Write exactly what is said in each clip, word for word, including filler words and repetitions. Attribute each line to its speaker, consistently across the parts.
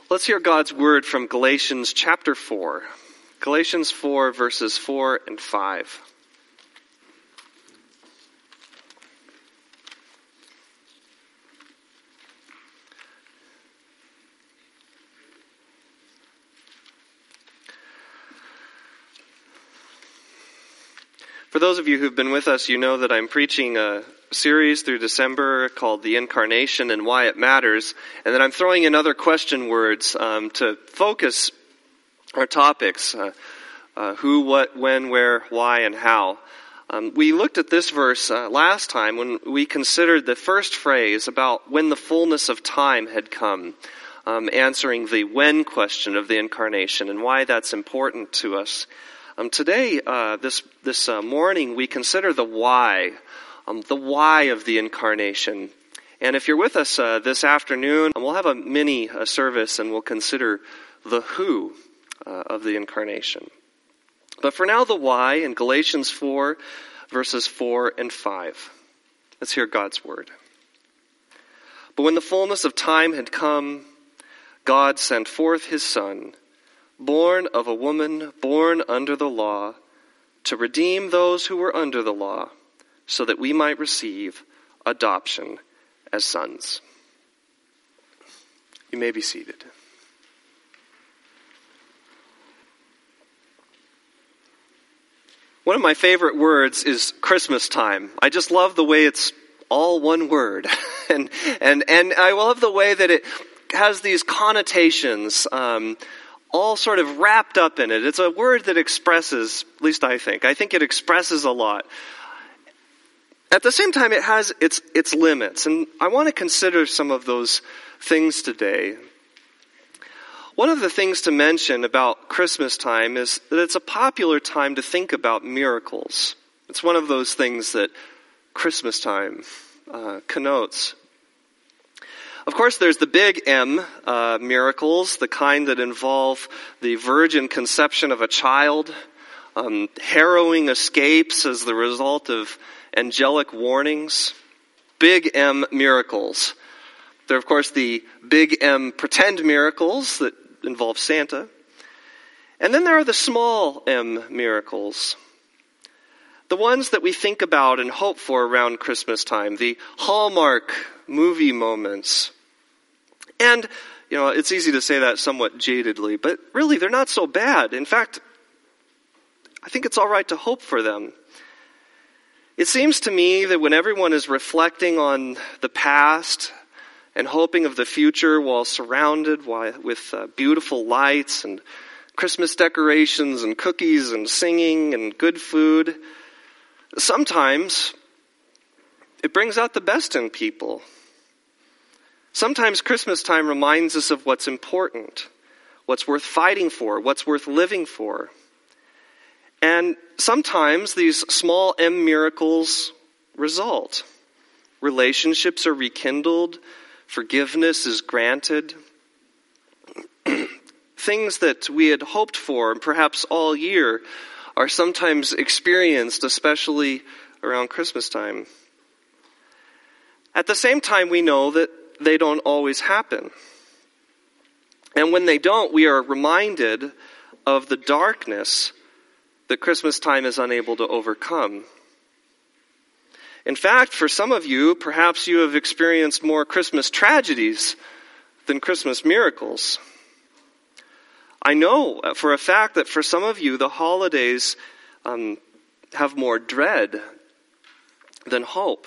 Speaker 1: Let's hear God's word from Galatians chapter four. Galatians four, verses four and five. For those of you who've been with us, you know that I'm preaching a series through December called The Incarnation and Why It Matters, and that I'm throwing in other question words um, to focus our topics, uh, uh, who, what, when, where, why, and how. Um, we looked at this verse uh, last time when we considered the first phrase about when the fullness of time had come, um, answering the when question of the Incarnation and why that's important to us. Um, today, uh, this this uh, morning, we consider the why, um, the why of the Incarnation. And if you're with us uh, this afternoon, we'll have a mini uh, service and we'll consider the who uh, of the Incarnation. But for now, the why in Galatians four, verses four and five. Let's hear God's word. But when the fullness of time had come, God sent forth his Son, born of a woman, born under the law, to redeem those who were under the law, so that we might receive adoption as sons. You may be seated. One of my favorite words is Christmas time. I just love the way it's all one word. and and and I love the way that it has these connotations, um, all sort of wrapped up in it. It's a word that expresses, at least I think, I think it expresses a lot. At the same time, it has its its limits, and I want to consider some of those things today. One of the things to mention about Christmas time is that it's a popular time to think about miracles. It's one of those things that Christmas time uh, connotes. Of course, there's the big M uh, miracles, the kind that involve the virgin conception of a child, um, harrowing escapes as the result of angelic warnings. Big M miracles. There are, of course, the big M pretend miracles that involve Santa. And then there are the small M miracles. The ones that we think about and hope for around Christmas time. The Hallmark movie moments. And, you know, it's easy to say that somewhat jadedly, but really they're not so bad. In fact, I think it's all right to hope for them. It seems to me that when everyone is reflecting on the past and hoping of the future while surrounded with uh, beautiful lights and Christmas decorations and cookies and singing and good food, sometimes it brings out the best in people. Sometimes Christmas time reminds us of what's important, what's worth fighting for, what's worth living for. And sometimes these small M miracles result. Relationships are rekindled, forgiveness is granted. Things that we had hoped for, and perhaps all year, are sometimes experienced, especially around Christmas time. At the same time, we know that they don't always happen. And when they don't, we are reminded of the darkness that Christmas time is unable to overcome. In fact, for some of you, perhaps you have experienced more Christmas tragedies than Christmas miracles. I know for a fact that for some of you, the holidays um, have more dread than hope.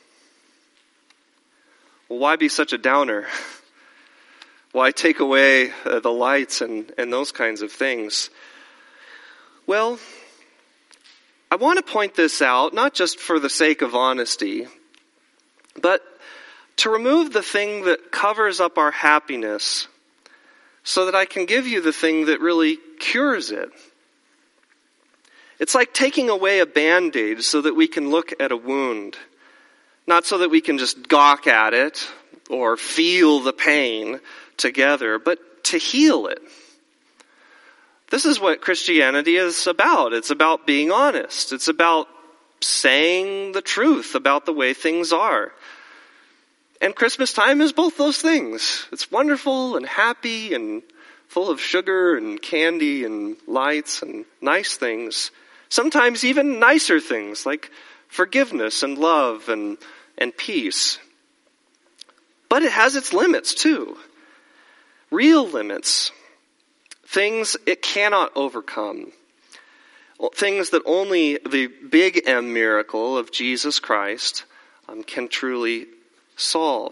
Speaker 1: Well, why be such a downer? Why take away uh, the lights and, and those kinds of things? Well, I want to point this out, not just for the sake of honesty, but to remove the thing that covers up our happiness so that I can give you the thing that really cures it. It's like taking away a Band-Aid so that we can look at a wound. Not so that we can just gawk at it or feel the pain together, but to heal it. This is what Christianity is about. It's about being honest. It's about saying the truth about the way things are. And Christmas time is both those things. It's wonderful and happy and full of sugar and candy and lights and nice things. Sometimes even nicer things like forgiveness and love and, and peace. But it has its limits too. Real limits. Things it cannot overcome. Things that only the big M miracle of Jesus Christ um, can truly solve.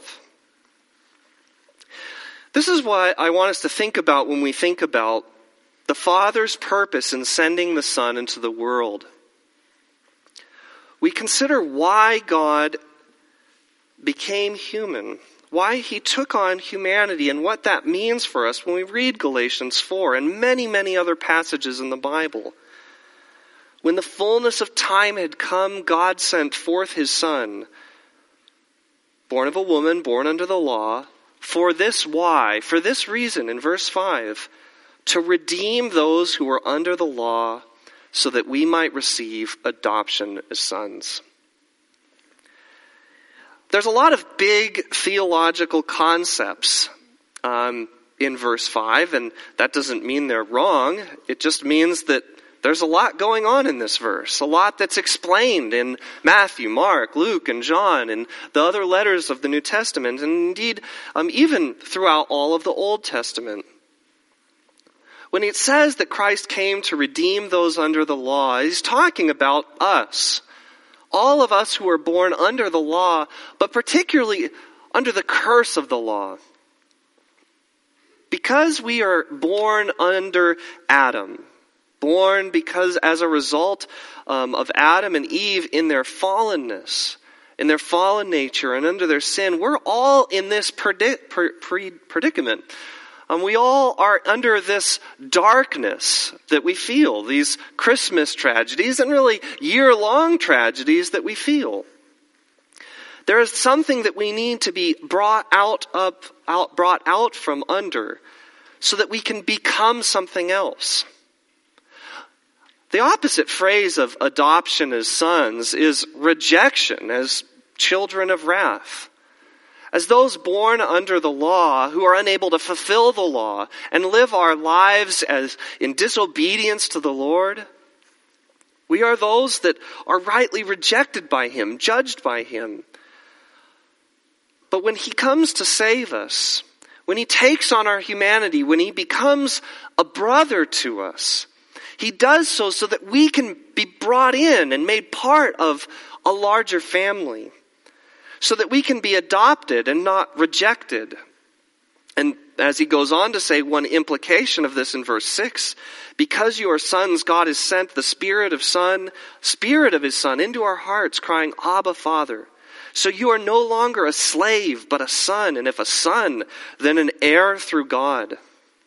Speaker 1: This is what I want us to think about when we think about the Father's purpose in sending the Son into the world. We consider why God became human, why he took on humanity, and what that means for us when we read Galatians four and many, many other passages in the Bible. When the fullness of time had come, God sent forth his Son, born of a woman, born under the law, for this why, for this reason, in verse five, to redeem those who were under the law, so that we might receive adoption as sons. There's a lot of big theological concepts um, in verse five, and that doesn't mean they're wrong. It just means that there's a lot going on in this verse, a lot that's explained in Matthew, Mark, Luke, and John, and the other letters of the New Testament, and indeed um, even throughout all of the Old Testament. When it says that Christ came to redeem those under the law, he's talking about us. All of us who are born under the law, but particularly under the curse of the law. Because we are born under Adam, born because as a result um, of Adam and Eve in their fallenness, in their fallen nature and under their sin, we're all in this predic- pre- predicament. Um, we all are under this darkness that we feel, these Christmas tragedies and really year-long tragedies that we feel. There is something that we need to be brought out of, out, brought out from under so that we can become something else. The opposite phrase of adoption as sons is rejection as children of wrath. As those born under the law who are unable to fulfill the law and live our lives as in disobedience to the Lord, we are those that are rightly rejected by him, judged by him. But when he comes to save us, when he takes on our humanity, when he becomes a brother to us, he does so so that we can be brought in and made part of a larger family. So that we can be adopted and not rejected. And as he goes on to say, one implication of this in verse six, because you are sons, God has sent the Spirit of Son, Spirit of his Son into our hearts, crying, Abba, Father. So you are no longer a slave, but a son, and if a son, then an heir through God.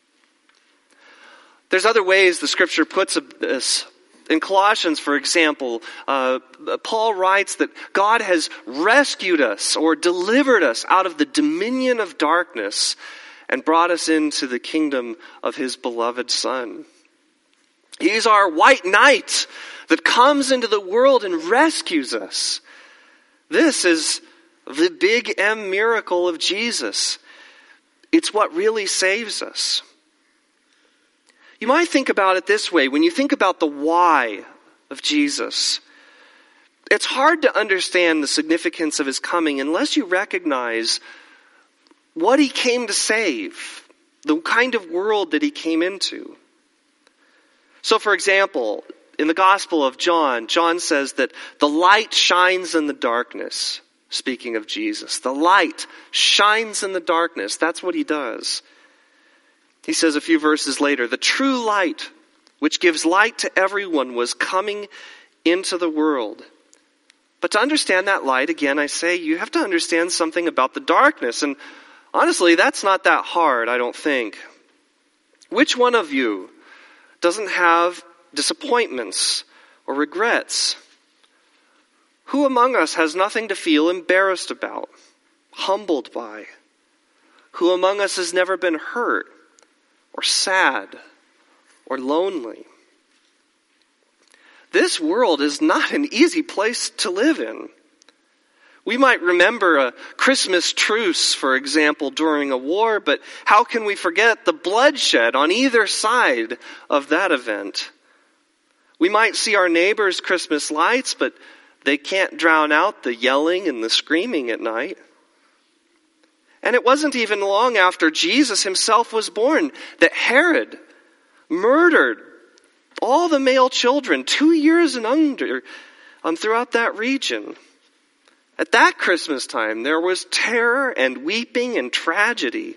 Speaker 1: There's other ways the Scripture puts this. In Colossians, for example, uh, Paul writes that God has rescued us or delivered us out of the dominion of darkness and brought us into the kingdom of his beloved Son. He's our white knight that comes into the world and rescues us. This is the big M miracle of Jesus. It's what really saves us. You might think about it this way. When you think about the why of Jesus, it's hard to understand the significance of his coming unless you recognize what he came to save, the kind of world that he came into. So, for example, in the Gospel of John, John says that the light shines in the darkness, speaking of Jesus. The light shines in the darkness. That's what he does. He says a few verses later, the true light, which gives light to everyone, was coming into the world. But to understand that light, again, I say, you have to understand something about the darkness. And honestly, that's not that hard, I don't think. Which one of you doesn't have disappointments or regrets? Who among us has nothing to feel embarrassed about, humbled by? Who among us has never been hurt or sad or lonely? This world is not an easy place to live in. We might remember a Christmas truce, for example, during a war, but how can we forget the bloodshed on either side of that event? We might see our neighbors' Christmas lights, but they can't drown out the yelling and the screaming at night. And it wasn't even long after Jesus himself was born that Herod murdered all the male children, two years and under, um, throughout that region. At that Christmas time, there was terror and weeping and tragedy.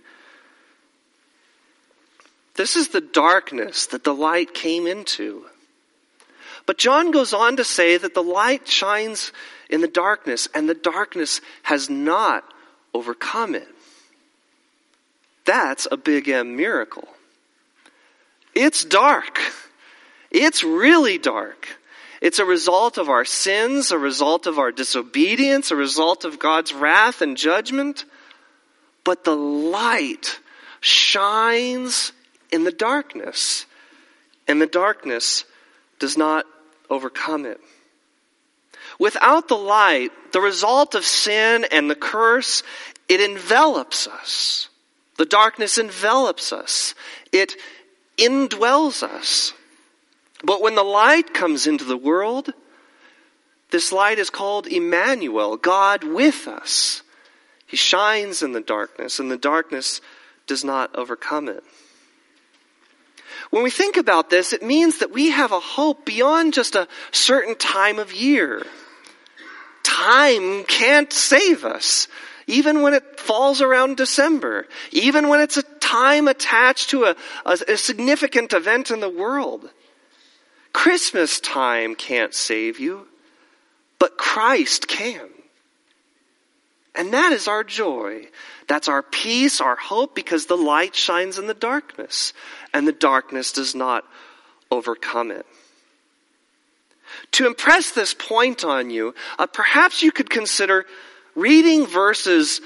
Speaker 1: This is the darkness that the light came into. But John goes on to say that the light shines in the darkness, and the darkness has not overcome it. That's a big M miracle. It's dark. It's really dark. It's a result of our sins, a result of our disobedience, a result of God's wrath and judgment. But the light shines in the darkness, and the darkness does not overcome it. Without the light, the result of sin and the curse, it envelops us. The darkness envelops us. It indwells us. But when the light comes into the world, this light is called Emmanuel, God with us. He shines in the darkness, and the darkness does not overcome it. When we think about this, it means that we have a hope beyond just a certain time of year. Time can't save us, even when it falls around December, even when it's a time attached to a, a, a significant event in the world. Christmas time can't save you, but Christ can. And that is our joy. That's our peace, our hope, because the light shines in the darkness, and the darkness does not overcome it. To impress this point on you, uh, perhaps you could consider reading verses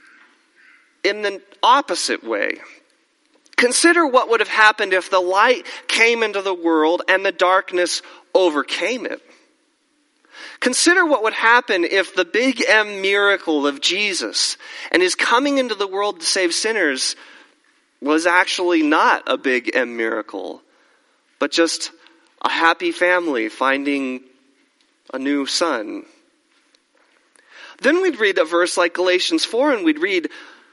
Speaker 1: in the opposite way. Consider what would have happened if the light came into the world and the darkness overcame it. Consider what would happen if the big M miracle of Jesus and his coming into the world to save sinners was actually not a big M miracle, but just a happy family finding a new son. Then we'd read a verse like Galatians four, and we'd read,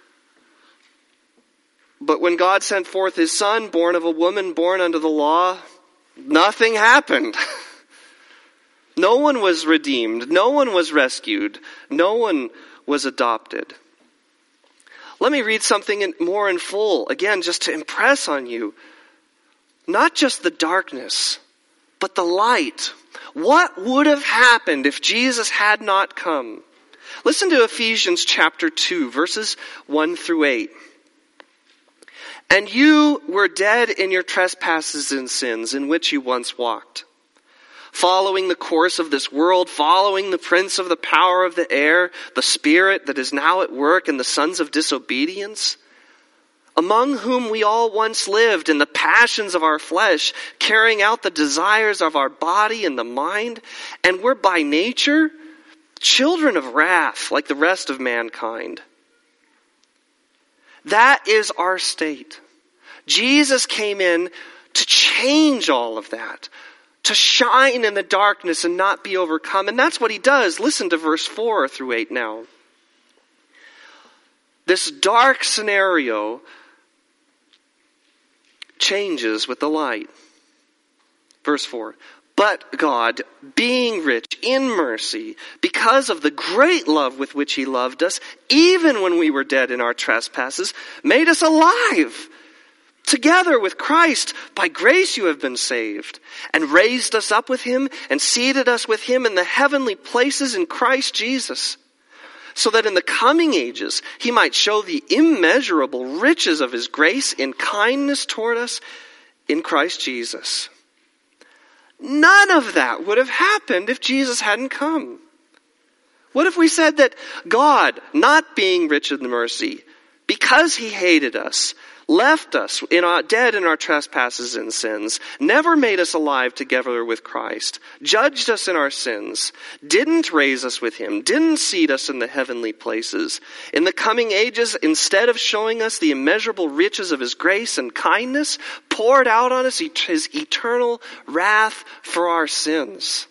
Speaker 1: "But when God sent forth his son, born of a woman, born under the law, nothing happened." No one was redeemed. No one was rescued. No one was adopted. Let me read something in, more in full, again, just to impress on you. Not just the darkness, but the light. What would have happened if Jesus had not come? Listen to Ephesians chapter two, verses one through eight. "And you were dead in your trespasses and sins in which you once walked, following the course of this world, following the prince of the power of the air, the spirit that is now at work in the sons of disobedience, among whom we all once lived in the passions of our flesh, carrying out the desires of our body and the mind, and were by nature children of wrath like the rest of mankind." That is our state. Jesus came in to change all of that, to shine in the darkness and not be overcome. And that's what he does. Listen to verse four through eight now. This dark scenario changes with the light. Verse four. "But God, being rich in mercy, because of the great love with which he loved us, even when we were dead in our trespasses, made us alive together with Christ. By grace you have been saved, and raised us up with him, and seated us with him in the heavenly places in Christ Jesus, so that in the coming ages he might show the immeasurable riches of his grace in kindness toward us in Christ Jesus." None of that would have happened if Jesus hadn't come. What if we said that God, not being rich in mercy, because he hated us, left us in our, dead in our trespasses and sins, never made us alive together with Christ, judged us in our sins, didn't raise us with him, didn't seat us in the heavenly places. In the coming ages, instead of showing us the immeasurable riches of his grace and kindness, poured out on us his eternal wrath for our sins.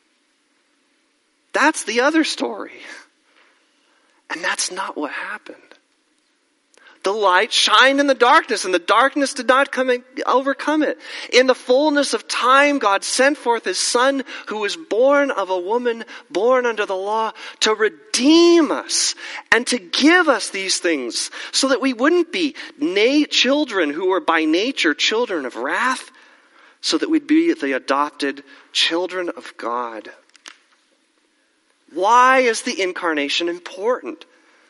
Speaker 1: That's the other story. And that's not what happened. The light shined in the darkness, and the darkness did not come and overcome it. In the fullness of time, God sent forth his Son, who was born of a woman, born under the law, to redeem us and to give us these things so that we wouldn't be na- children who were by nature children of wrath, so that we'd be the adopted children of God. Why is the incarnation important?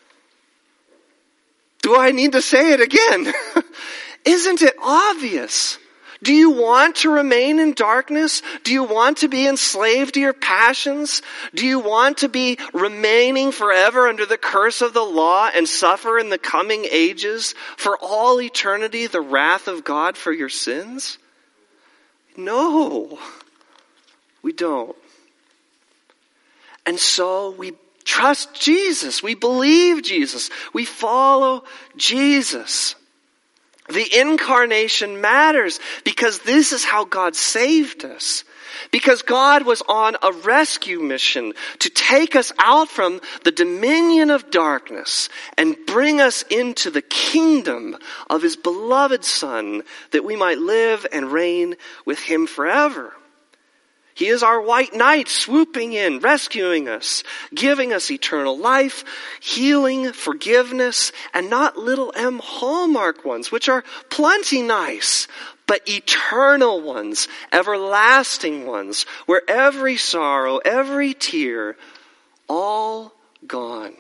Speaker 1: Do I need to say it again? Isn't it obvious? Do you want to remain in darkness? Do you want to be enslaved to your passions? Do you want to be remaining forever under the curse of the law and suffer in the coming ages for all eternity the wrath of God for your sins? No, we don't. And so we trust Jesus. We believe Jesus. We follow Jesus. The incarnation matters because this is how God saved us. Because God was on a rescue mission to take us out from the dominion of darkness and bring us into the kingdom of his beloved Son, that we might live and reign with him forever. He is our white knight swooping in, rescuing us, giving us eternal life, healing, forgiveness, and not little M Hallmark ones, which are plenty nice, but eternal ones, everlasting ones, where every sorrow, every tear, all gone.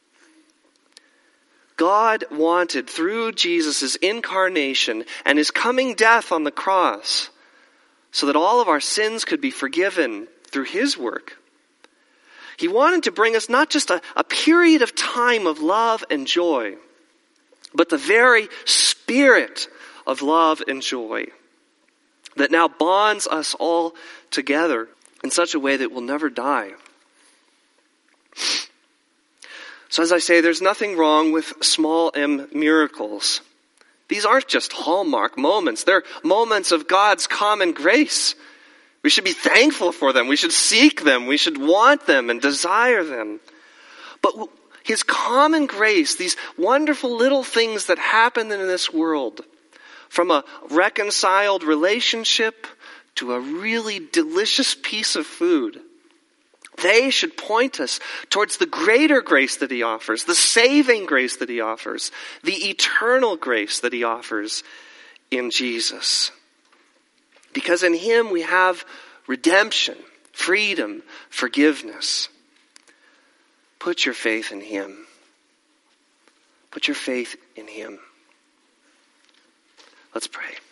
Speaker 1: God wanted, through Jesus' incarnation and his coming death on the cross, so that all of our sins could be forgiven through his work. He wanted to bring us not just a, a period of time of love and joy, but the very spirit of love and joy that now bonds us all together in such a way that we'll never die. So as I say, there's nothing wrong with small m miracles. These aren't just Hallmark moments. They're moments of God's common grace. We should be thankful for them. We should seek them. We should want them and desire them. But his common grace, these wonderful little things that happen in this world, from a reconciled relationship to a really delicious piece of food, they should point us towards the greater grace that he offers, the saving grace that he offers, the eternal grace that he offers in Jesus. Because in him we have redemption, freedom, forgiveness. Put your faith in him. Put your faith in him. Let's pray.